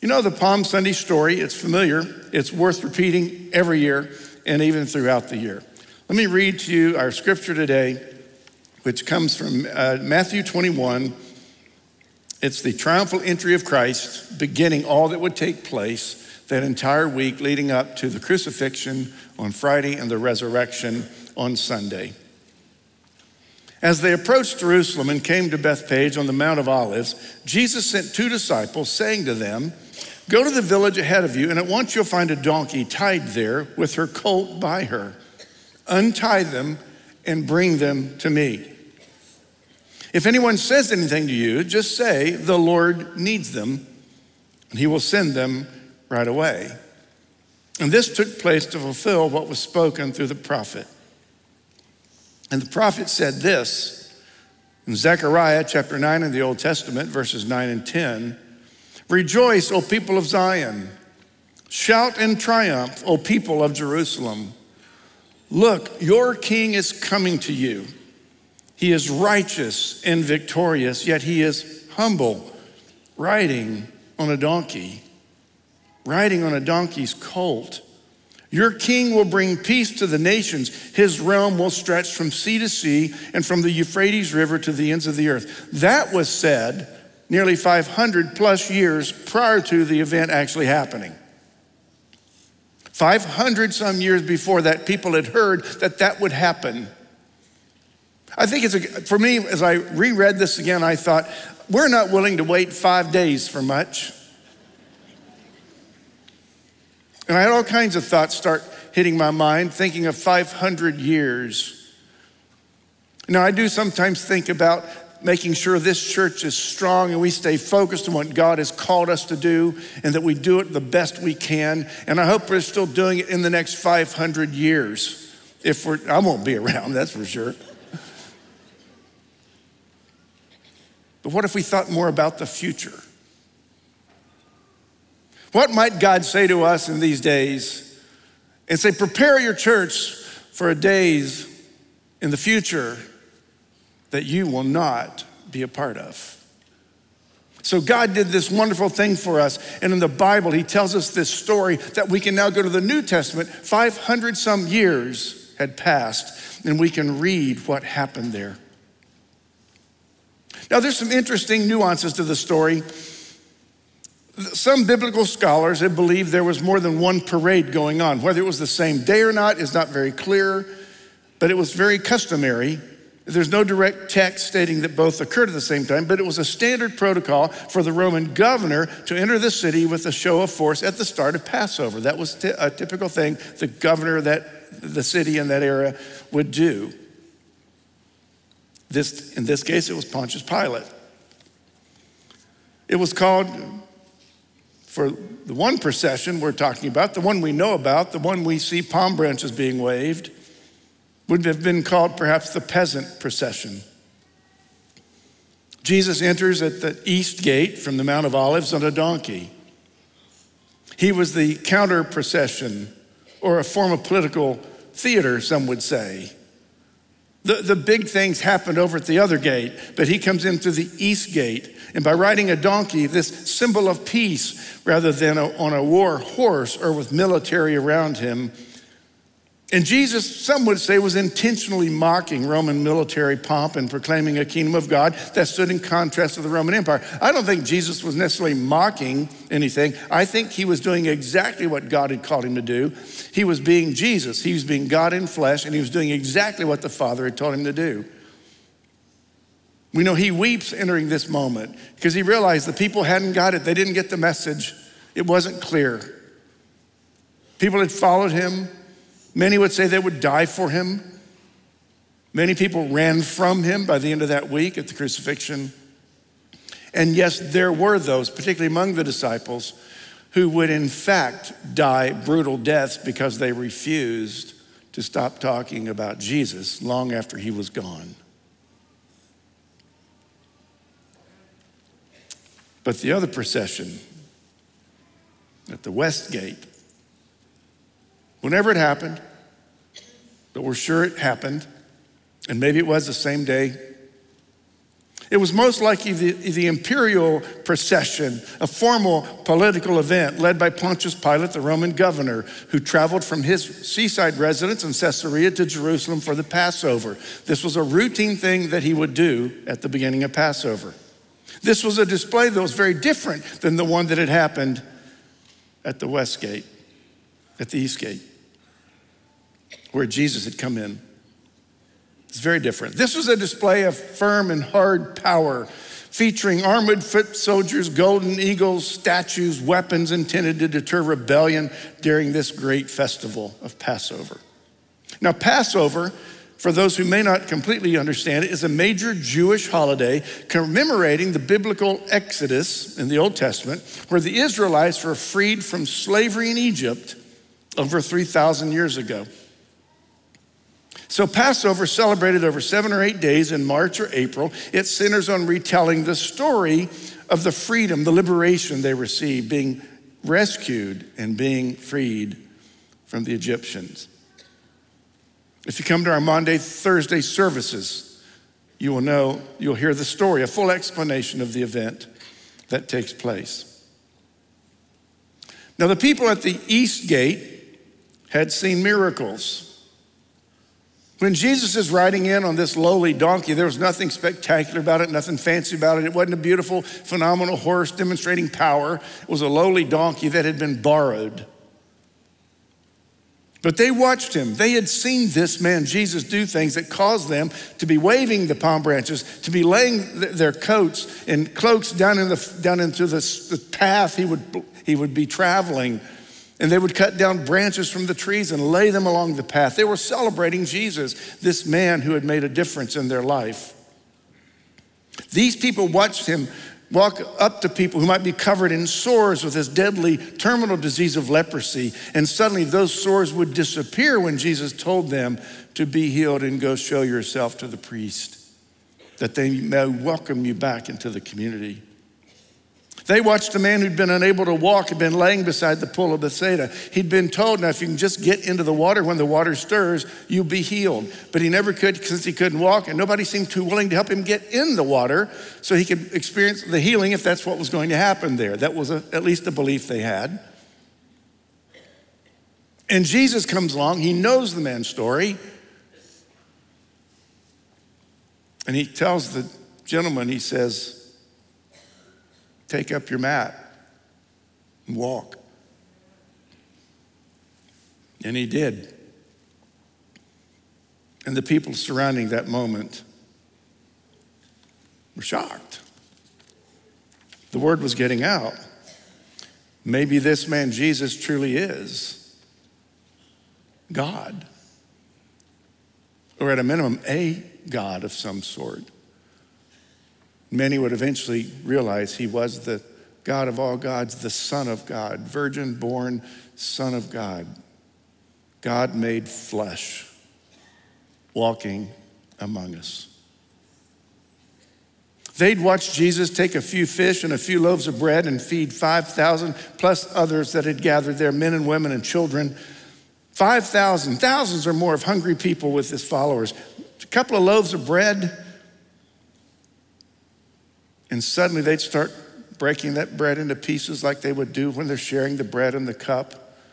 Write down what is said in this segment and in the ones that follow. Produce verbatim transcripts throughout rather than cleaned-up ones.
You know the Palm Sunday story, it's familiar. It's worth repeating every year and even throughout the year. Let me read to you our scripture today, which comes from uh, Matthew twenty-one. It's the triumphal entry of Christ, beginning all that would take place that entire week leading up to the crucifixion on Friday and the resurrection on Sunday. As they approached Jerusalem and came to Bethphage on the Mount of Olives, Jesus sent two disciples, saying to them, "Go to the village ahead of you, and at once you'll find a donkey tied there with her colt by her. Untie them and bring them to me. If anyone says anything to you, just say, 'The Lord needs them,' and he will send them right away." And this took place to fulfill what was spoken through the prophet. And the prophet said this in Zechariah chapter nine in the Old Testament, verses nine and ten, "Rejoice, O people of Zion. Shout in triumph, O people of Jerusalem. Look, your king is coming to you. He is righteous and victorious, yet he is humble, riding on a donkey, riding on a donkey's colt. Your king will bring peace to the nations. His realm will stretch from sea to sea and from the Euphrates River to the ends of the earth." That was said nearly five hundred plus years prior to the event actually happening. five hundred some years before that, people had heard that that would happen. I think it's, a, for me, as I reread this again, I thought, we're not willing to wait five days for much. And I had all kinds of thoughts start hitting my mind, thinking of five hundred years. Now, I do sometimes think about making sure this church is strong and we stay focused on what God has called us to do and that we do it the best we can. And I hope we're still doing it in the next five hundred years. If we're, I won't be around, that's for sure. But what if we thought more about the future? What might God say to us in these days and say, prepare your church for a days in the future that you will not be a part of? So God did this wonderful thing for us. And in the Bible, he tells us this story that we can now go to the New Testament. five hundred some years had passed and we can read what happened there. Now there's some interesting nuances to the story. Some biblical scholars have believed there was more than one parade going on. Whether it was the same day or not is not very clear, but it was very customary. There's no direct text stating that both occurred at the same time, but it was a standard protocol for the Roman governor to enter the city with a show of force at the start of Passover. That was a typical thing the governor of that the city in that era would do. This, in this case, it was Pontius Pilate. It was called, for the one procession we're talking about, the one we know about, the one we see palm branches being waved, would have been called perhaps the peasant procession. Jesus enters at the east gate from the Mount of Olives on a donkey. He was the counter procession, or a form of political theater, some would say. The, the big things happened over at the other gate, but he comes in through the east gate. And by riding a donkey, this symbol of peace, rather than a, on a war horse or with military around him. And Jesus, some would say, was intentionally mocking Roman military pomp and proclaiming a kingdom of God that stood in contrast to the Roman Empire. I don't think Jesus was necessarily mocking anything. I think he was doing exactly what God had called him to do. He was being Jesus. He was being God in flesh, and he was doing exactly what the Father had told him to do. We know he weeps entering this moment because he realized the people hadn't got it. They didn't get the message. It wasn't clear. People had followed him. Many would say they would die for him. Many people ran from him by the end of that week at the crucifixion. And yes, there were those, particularly among the disciples, who would in fact die brutal deaths because they refused to stop talking about Jesus long after he was gone. But the other procession at the west gate, whenever it happened, but we're sure it happened, and maybe it was the same day, It was most likely the, the imperial procession, a formal political event led by Pontius Pilate, the Roman governor, who traveled from his seaside residence in Caesarea to Jerusalem for the Passover. This was a routine thing that he would do at the beginning of Passover. This was a display that was very different than the one that had happened at the West Gate, at the East Gate, where Jesus had come in. It's very different. This was a display of firm and hard power, featuring armored foot soldiers, golden eagles, statues, weapons intended to deter rebellion during this great festival of Passover. Now, Passover, for those who may not completely understand it, is a major Jewish holiday commemorating the biblical Exodus in the Old Testament, where the Israelites were freed from slavery in Egypt over three thousand years ago. So Passover, celebrated over seven or eight days in March or April, it centers on retelling the story of the freedom, the liberation they received, being rescued and being freed from the Egyptians. If you come to our Monday, Thursday services, you will know, you'll hear the story, a full explanation of the event that takes place. Now, the people at the East Gate had seen miracles. When Jesus is riding in on this lowly donkey, there was nothing spectacular about it, nothing fancy about it. It wasn't a beautiful, phenomenal horse demonstrating power. It was a lowly donkey that had been borrowed. But they watched him. They had seen this man, Jesus, do things that caused them to be waving the palm branches, to be laying th- their coats and cloaks down in the down into the, the path he would he would be traveling. And they would cut down branches from the trees and lay them along the path. They were celebrating Jesus, this man who had made a difference in their life. These people watched him walk up to people who might be covered in sores with this deadly terminal disease of leprosy. And suddenly those sores would disappear when Jesus told them to be healed and go show yourself to the priest, that they may welcome you back into the community. They watched a man who'd been unable to walk, had been laying beside the pool of Bethsaida. He'd been told, now if you can just get into the water when the water stirs, you'll be healed. But he never could since he couldn't walk, and nobody seemed too willing to help him get in the water so he could experience the healing if that's what was going to happen there. That was a, at least a belief they had. And Jesus comes along, he knows the man's story, and he tells the gentleman, he says, take up your mat and walk. And he did. And the people surrounding that moment were shocked. The word was getting out. Maybe this man, Jesus, truly is God. Or at a minimum, a God of some sort. Many would eventually realize he was the God of all gods, the Son of God, virgin-born Son of God, God made flesh, walking among us. They'd watch Jesus take a few fish and a few loaves of bread and feed five thousand plus others that had gathered there, men and women and children. five thousand, thousands or more of hungry people with his followers. A couple of loaves of bread, and suddenly they'd start breaking that bread into pieces like they would do when they're sharing the bread and the cup.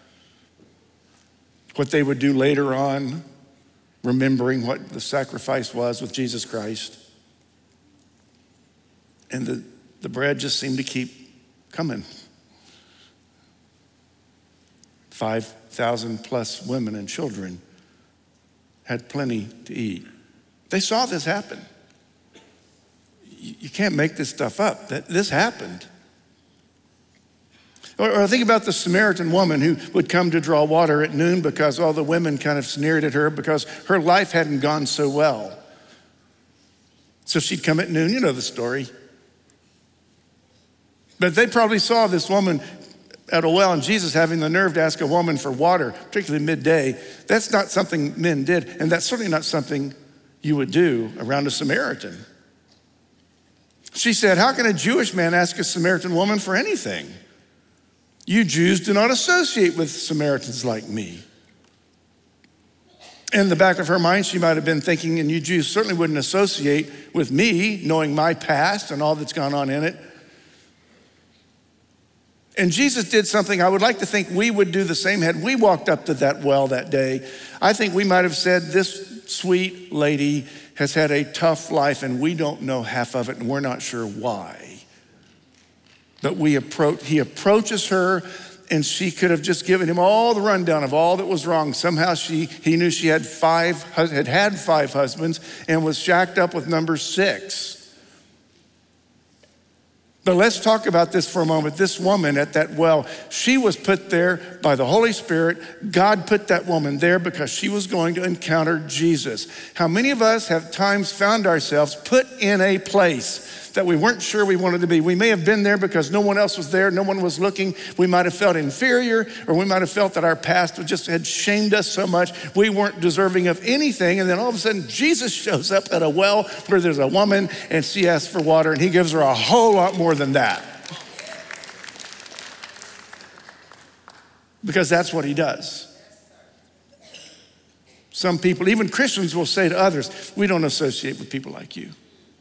What they would do later on, remembering what the sacrifice was with Jesus Christ. And the, the bread just seemed to keep coming. five thousand plus women and children had plenty to eat. They saw this happen. You can't make this stuff up. That this happened. Or, or think about the Samaritan woman who would come to draw water at noon because all the women kind of sneered at her because her life hadn't gone so well. So she'd come at noon, you know the story. But they probably saw this woman at a well and Jesus having the nerve to ask a woman for water, particularly midday. That's not something men did, and that's certainly not something you would do around a Samaritan. She said, how can a Jewish man ask a Samaritan woman for anything? You Jews do not associate with Samaritans like me. In the back of her mind, she might have been thinking, and you Jews certainly wouldn't associate with me, knowing my past and all that's gone on in it. And Jesus did something I would like to think we would do the same had we walked up to that well that day. I think we might have said, this sweet lady has had a tough life and we don't know half of it and we're not sure why. But we approach, he approaches her, and she could have just given him all the rundown of all that was wrong. Somehow she, he knew she had five, had had five husbands and was shacked up with number six. But let's talk about this for a moment. This woman at that well, she was put there by the Holy Spirit. God put that woman there because she was going to encounter Jesus. How many of us have times found ourselves put in a place that we weren't sure we wanted to be? We may have been there because no one else was there, no one was looking. We might have felt inferior, or we might have felt that our past just had shamed us so much we weren't deserving of anything. And then all of a sudden, Jesus shows up at a well where there's a woman and she asks for water, and he gives her a whole lot more than that. Because that's what he does. Some people, even Christians, will say to others, we don't associate with people like you.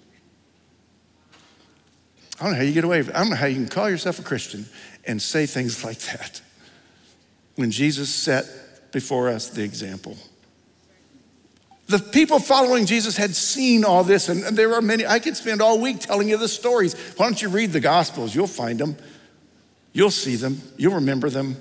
I don't know how you get away with it. I don't know how you can call yourself a Christian and say things like that when Jesus set before us the example. The people following Jesus had seen all this, and there are many. I could spend all week telling you the stories. Why don't you read the Gospels? You'll find them. You'll see them. You'll remember them.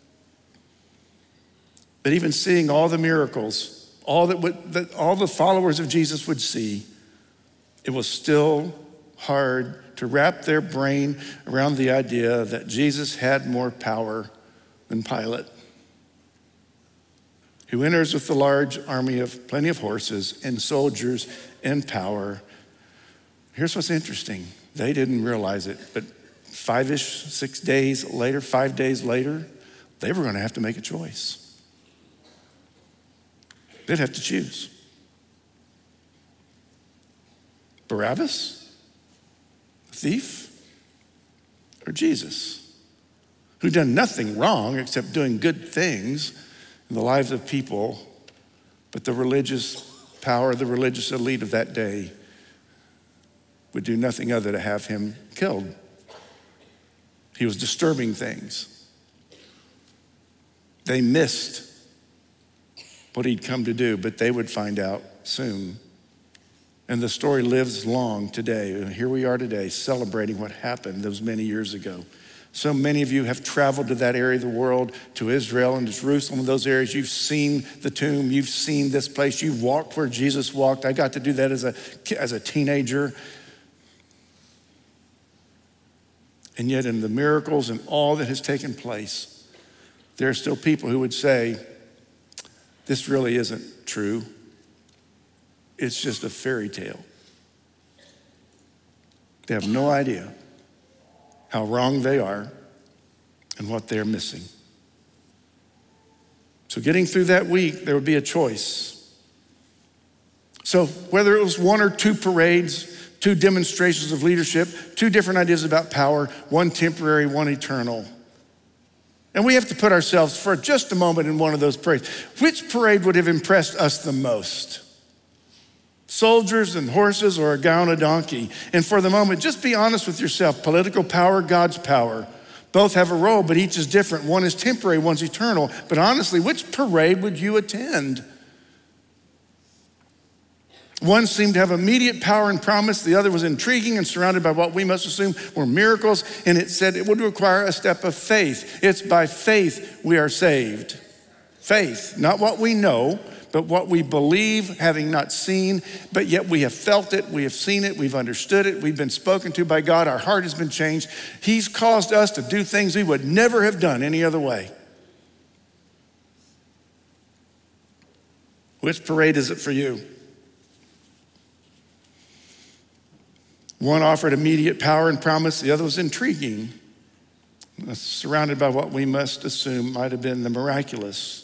But even seeing all the miracles, all that, would, that all the followers of Jesus would see, it was still hard to wrap their brain around the idea that Jesus had more power than Pilate, who enters with a large army of plenty of horses and soldiers and power. Here's what's interesting. They didn't realize it, but five-ish, six days later, five days later, they were going to have to make a choice. They'd have to choose. Barabbas, thief, or Jesus, who done nothing wrong except doing good things in the lives of people, but the religious power, the religious elite of that day would do nothing other to have him killed. He was disturbing things. They missed what he'd come to do, but they would find out soon. And the story lives long today. And here we are today celebrating what happened those many years ago. So many of you have traveled to that area of the world, to Israel and to Jerusalem, those areas. You've seen the tomb. You've seen this place. You've walked where Jesus walked. I got to do that as a, as a teenager. And yet in the miracles and all that has taken place, there are still people who would say, this really isn't true. It's just a fairy tale. They have no idea how wrong they are and what they're missing. So getting through that week, there would be a choice. So whether it was one or two parades, two demonstrations of leadership, two different ideas about power, one temporary, one eternal. And we have to put ourselves for just a moment in one of those parades. Which parade would have impressed us the most? Soldiers and horses, or a guy on a donkey? And for the moment, just be honest with yourself. Political power, God's power. Both have a role, but each is different. One is temporary, one's eternal. But honestly, which parade would you attend? One seemed to have immediate power and promise. The other was intriguing and surrounded by what we must assume were miracles. And it said it would require a step of faith. It's by faith we are saved. Faith, not what we know, but what we believe, having not seen, but yet we have felt it, we have seen it, we've understood it, we've been spoken to by God, our heart has been changed. He's caused us to do things we would never have done any other way. Which parade is it for you? One offered immediate power and promise, the other was intriguing, surrounded by what we must assume might have been the miraculous.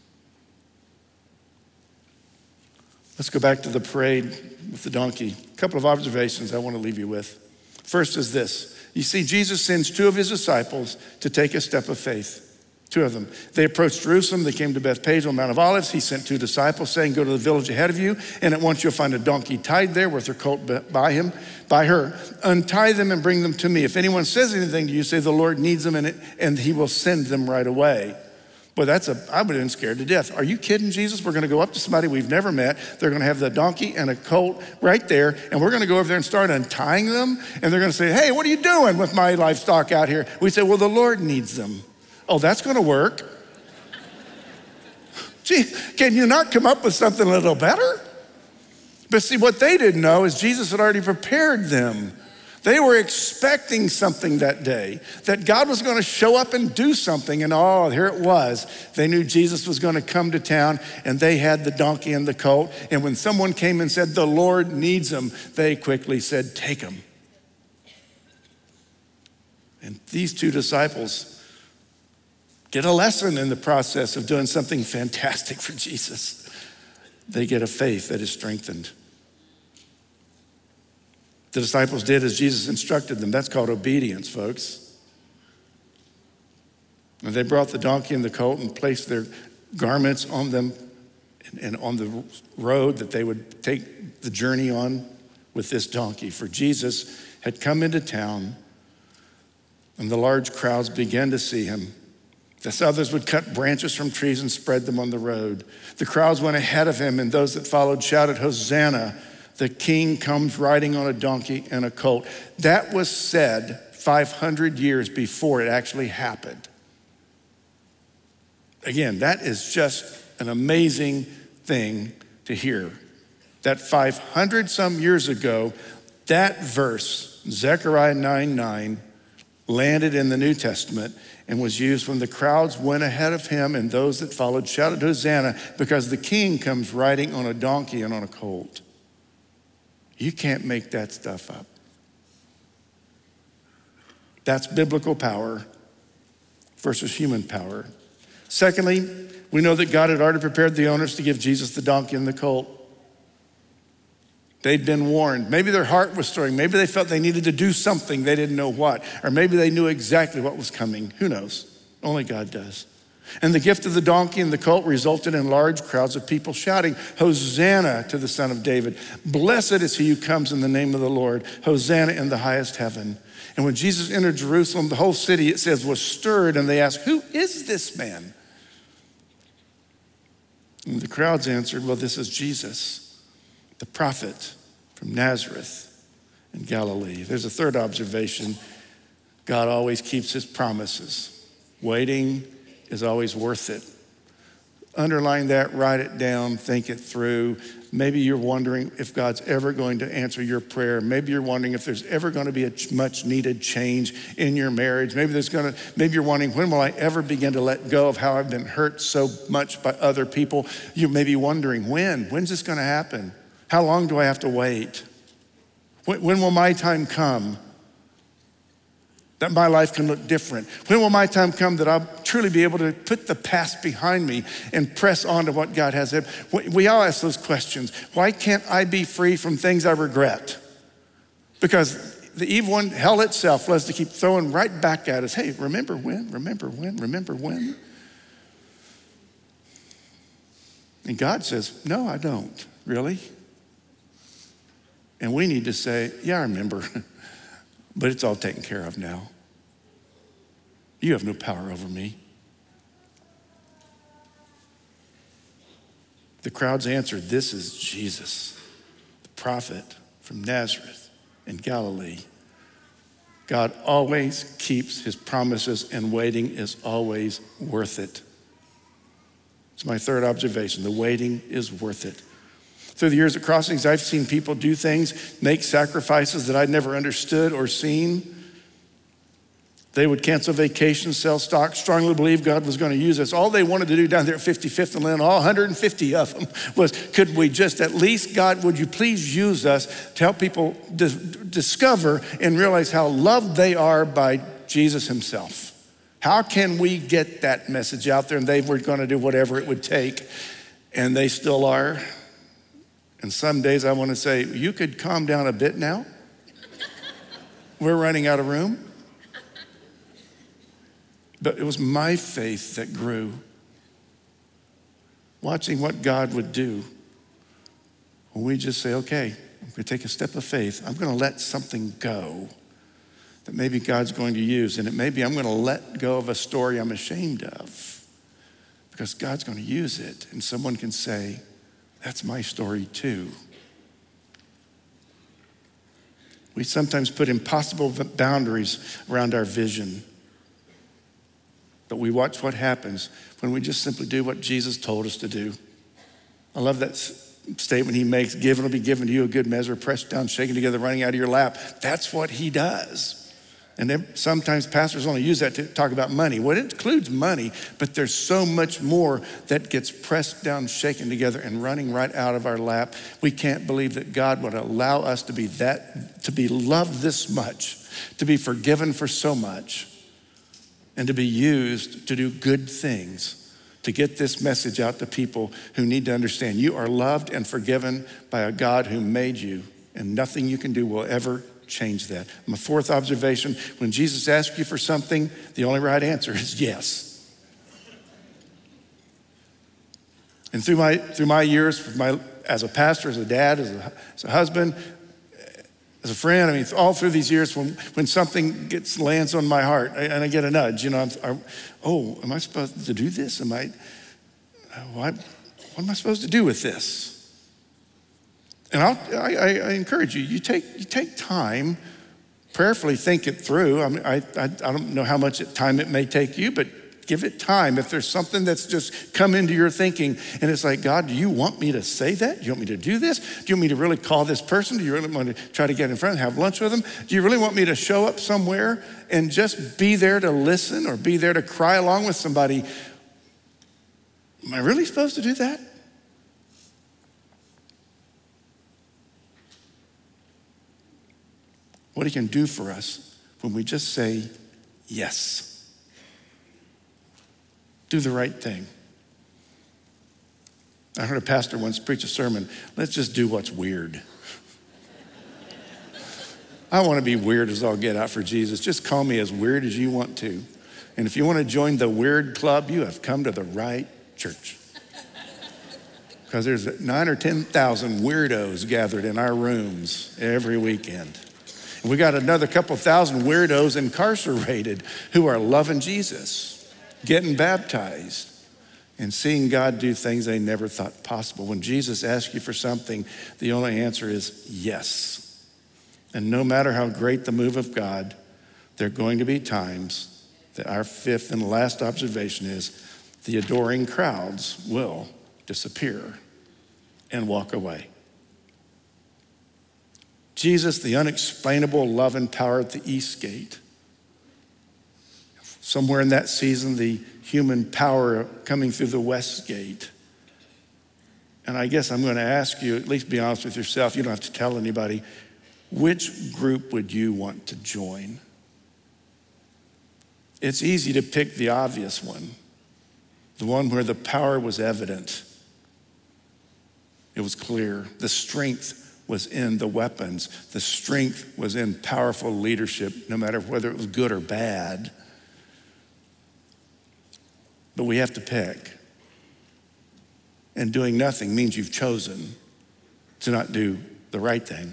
Let's go back to the parade with the donkey. A couple of observations I want to leave you with. First is this. You see, Jesus sends two of his disciples to take a step of faith. Two of them. They approached Jerusalem. They came to Bethpage on Mount of Olives. He sent two disciples saying, go to the village ahead of you, and at once you'll find a donkey tied there with her colt by him, by her. Untie them and bring them to me. If anyone says anything to you, say the Lord needs them, and, it, and he will send them right away. Boy, that's a, I would have been scared to death. Are you kidding, Jesus? We're gonna go up to somebody we've never met. They're gonna have the donkey and a colt right there, and we're gonna go over there and start untying them, and they're gonna say, hey, what are you doing with my livestock out here? We say, well, the Lord needs them. Oh, that's gonna work. Gee, can you not come up with something a little better? But see, what they didn't know is Jesus had already prepared them. They were expecting something that day, that God was gonna show up and do something, and oh, here it was. They knew Jesus was gonna come to town, and they had the donkey and the colt, and when someone came and said, the Lord needs them, they quickly said, take them. And these two disciples get a lesson in the process of doing something fantastic for Jesus. They get a faith that is strengthened. The disciples did as Jesus instructed them. That's called obedience, folks. And they brought the donkey and the colt and placed their garments on them and on the road that they would take the journey on with this donkey. For Jesus had come into town, and the large crowds began to see him. Thus others would cut branches from trees and spread them on the road. The crowds went ahead of him, and those that followed shouted, Hosanna, the king comes riding on a donkey and a colt. That was said five hundred years before it actually happened. Again, that is just an amazing thing to hear. That five hundred some years ago, that verse, Zechariah nine nine, landed in the New Testament and was used when the crowds went ahead of him, and those that followed shouted Hosanna, because the king comes riding on a donkey and on a colt. You can't make that stuff up. That's biblical power versus human power. Secondly, we know that God had already prepared the owners to give Jesus the donkey and the colt. They'd been warned. Maybe their heart was stirring. Maybe they felt they needed to do something. They didn't know what. Or maybe they knew exactly what was coming. Who knows? Only God does. And the gift of the donkey and the colt resulted in large crowds of people shouting, Hosanna to the Son of David. Blessed is he who comes in the name of the Lord. Hosanna in the highest heaven. And when Jesus entered Jerusalem, the whole city, it says, was stirred, and they asked, who is this man? And the crowds answered, well, this is Jesus, the prophet from Nazareth in Galilee. There's a third observation. God always keeps his promises. Waiting is always worth it. Underline that, write it down, think it through. Maybe you're wondering if God's ever going to answer your prayer. Maybe you're wondering if there's ever going to be a much needed change in your marriage. Maybe there's going to, maybe you're wondering, when will I ever begin to let go of how I've been hurt so much by other people? You may be wondering, when? When's this going to happen? How long do I have to wait? When, when will my time come that my life can look different? When will my time come that I'll truly be able to put the past behind me and press on to what God has? We all ask those questions. Why can't I be free from things I regret? Because the evil one, hell itself, loves to keep throwing right back at us. Hey, remember when, remember when, remember when? And God says, no, I don't, really? And we need to say, yeah, I remember. But it's all taken care of now. You have no power over me. The crowds answered, this is Jesus, the prophet from Nazareth in Galilee. God always keeps his promises, and waiting is always worth it. It's my third observation. The waiting is worth it. Through the years at Crossings, I've seen people do things, make sacrifices that I'd never understood or seen. They would cancel vacations, sell stock, strongly believe God was going to use us. All they wanted to do down there at fifty-fifth and Lynn, all one hundred fifty of them, was, could we just at least, God, would you please use us to help people dis- discover and realize how loved they are by Jesus himself? How can we get that message out there? And they were going to do whatever it would take, and they still are. And some days I want to say, you could calm down a bit now. We're running out of room. But it was my faith that grew. Watching what God would do when we just say, okay, I'm gonna take a step of faith. I'm gonna let something go that maybe God's going to use. And it maybe I'm gonna let go of a story I'm ashamed of because God's gonna use it. And someone can say, that's my story too. We sometimes put impossible boundaries around our vision. But we watch what happens when we just simply do what Jesus told us to do. I love that statement he makes, given will be given to you, a good measure, pressed down, shaken together, running out of your lap. That's what he does. And then sometimes pastors only use that to talk about money. Well, it includes money, but there's so much more that gets pressed down, shaken together, and running right out of our lap. We can't believe that God would allow us to be that, to be loved this much, to be forgiven for so much, and to be used to do good things, to get this message out to people who need to understand you are loved and forgiven by a God who made you, and nothing you can do will ever change that. My fourth observation, when Jesus asks you for something, the only right answer is yes. And through my through my years, my, as a pastor, as a dad, as a, as a husband, as a friend, I mean, all through these years, when, when something gets lands on my heart and I get a nudge, you know, I'm, I'm, oh, am I supposed to do this? Am I, what, what am I supposed to do with this? And I'll, I, I encourage you, you take, you take time, prayerfully think it through. I mean, I, I, I don't know how much time it may take you, but give it time. If there's something that's just come into your thinking and it's like, God, do you want me to say that? Do you want me to do this? Do you want me to really call this person? Do you really want to try to get in front and have lunch with them? Do you really want me to show up somewhere and just be there to listen or be there to cry along with somebody? Am I really supposed to do that? What he can do for us when we just say yes. Do the right thing. I heard a pastor once preach a sermon, let's just do what's weird. I want to be weird as all get out for Jesus. Just call me as weird as you want to. And if you want to join the weird club, you have come to the right church. Because there's nine or ten thousand weirdos gathered in our rooms every weekend. And we got another couple thousand weirdos incarcerated who are loving Jesus, getting baptized, and seeing God do things they never thought possible. When Jesus asks you for something, the only answer is yes. And no matter how great the move of God, there are going to be times that our fifth and last observation is the adoring crowds will disappear and walk away. Jesus, the unexplainable love and power at the east gate. Somewhere in that season, the human power coming through the west gate. And I guess I'm going to ask you, at least be honest with yourself, you don't have to tell anybody, which group would you want to join? It's easy to pick the obvious one, the one where the power was evident. It was clear. The strength was in the weapons. The strength was in powerful leadership, no matter whether it was good or bad. But we have to pick. And doing nothing means you've chosen to not do the right thing.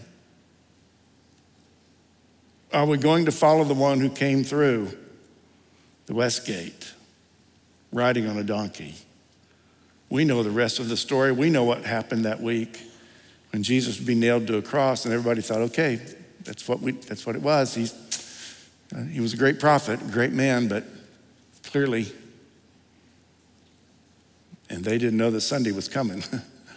Are we going to follow the one who came through the west gate, riding on a donkey? We know the rest of the story. We know what happened that week when Jesus would be nailed to a cross, and everybody thought, okay, that's what we that's what it was. He's uh, he was a great prophet, a great man, but clearly, and they didn't know that Sunday was coming.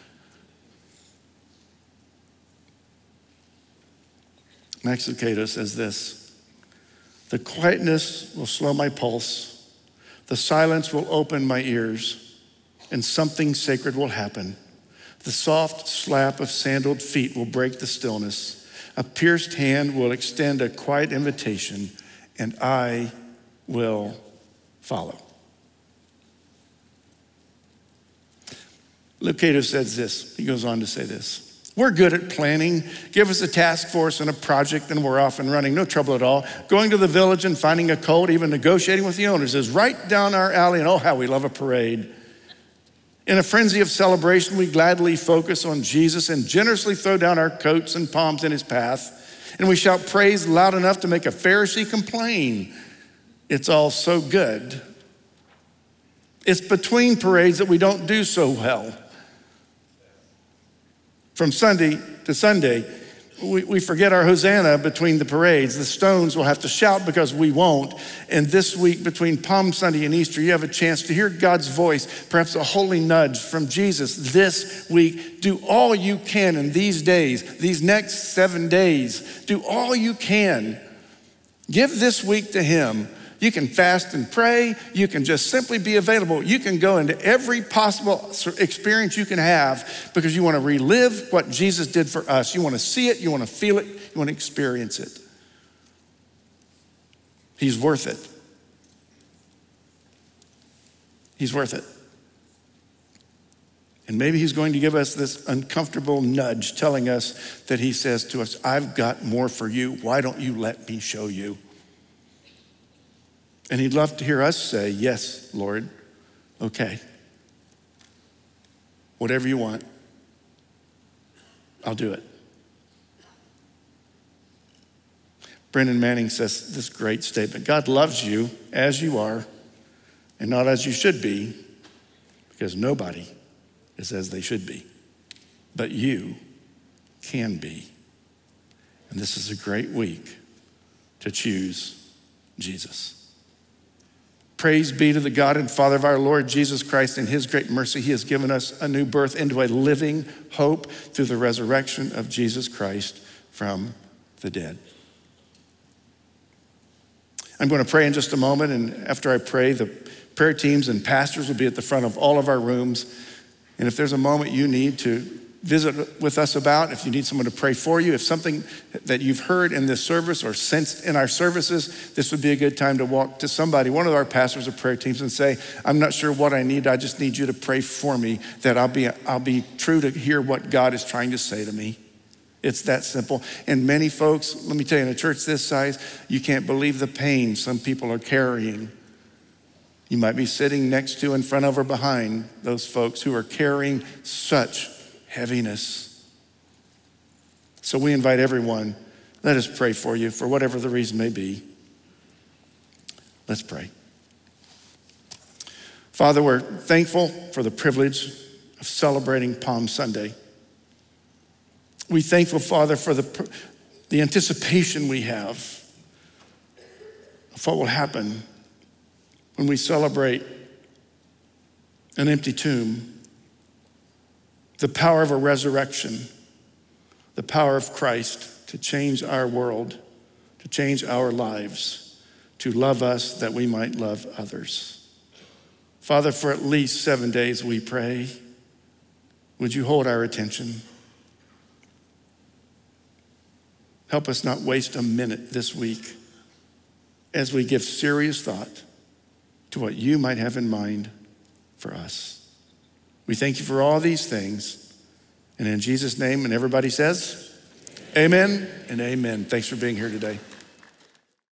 Max Lucado says this: the quietness will slow my pulse, the silence will open my ears, and something sacred will happen. The soft slap of sandaled feet will break the stillness. A pierced hand will extend a quiet invitation, and I will follow. Lucado says this. He goes on to say this: We're good at planning. Give us a task force and a project and we're off and running, no trouble at all. Going to the village and finding a cult, even negotiating with the owners is right down our alley, and oh, how we love a parade. In a frenzy of celebration, we gladly focus on Jesus and generously throw down our coats and palms in his path. And we shout praise loud enough to make a Pharisee complain. It's all so good. It's between parades that we don't do so well. From Sunday to Sunday, we, we forget our Hosanna between the parades. The stones will have to shout because we won't. And this week between Palm Sunday and Easter, you have a chance to hear God's voice, perhaps a holy nudge from Jesus this week. Do all you can in these days, these next seven days. Do all you can. Give this week to him. You can fast and pray. You can just simply be available. You can go into every possible experience you can have because you want to relive what Jesus did for us. You want to see it. You want to feel it. You want to experience it. He's worth it. He's worth it. And maybe he's going to give us this uncomfortable nudge telling us that he says to us, I've got more for you. Why don't you let me show you? And he'd love to hear us say, yes, Lord, okay. Whatever you want, I'll do it. Brennan Manning says this great statement: God loves you as you are and not as you should be, because nobody is as they should be, but you can be. And this is a great week to choose Jesus. Praise be to the God and Father of our Lord Jesus Christ. In his great mercy, he has given us a new birth into a living hope through the resurrection of Jesus Christ from the dead. I'm going to pray in just a moment, and after I pray, the prayer teams and pastors will be at the front of all of our rooms. And if there's a moment you need to visit with us about, if you need someone to pray for you, if something that you've heard in this service or sensed in our services, this would be a good time to walk to somebody, one of our pastors or prayer teams, and say, I'm not sure what I need. I just need you to pray for me, that I'll be, I'll be true to hear what God is trying to say to me. It's that simple. And many folks, let me tell you, in a church this size, you can't believe the pain some people are carrying. You might be sitting next to, in front of, or behind those folks who are carrying such heaviness. So we invite everyone, let us pray for you for whatever the reason may be. Let's pray. Father, we're thankful for the privilege of celebrating Palm Sunday. We're thankful, Father, for the, the anticipation we have of what will happen when we celebrate an empty tomb, the power of a resurrection, the power of Christ to change our world, to change our lives, to love us that we might love others. Father, for at least seven days we pray, would you hold our attention? Help us not waste a minute this week as we give serious thought to what you might have in mind for us. We thank you for all these things. And in Jesus' name, and everybody says, amen and amen. Thanks for being here today.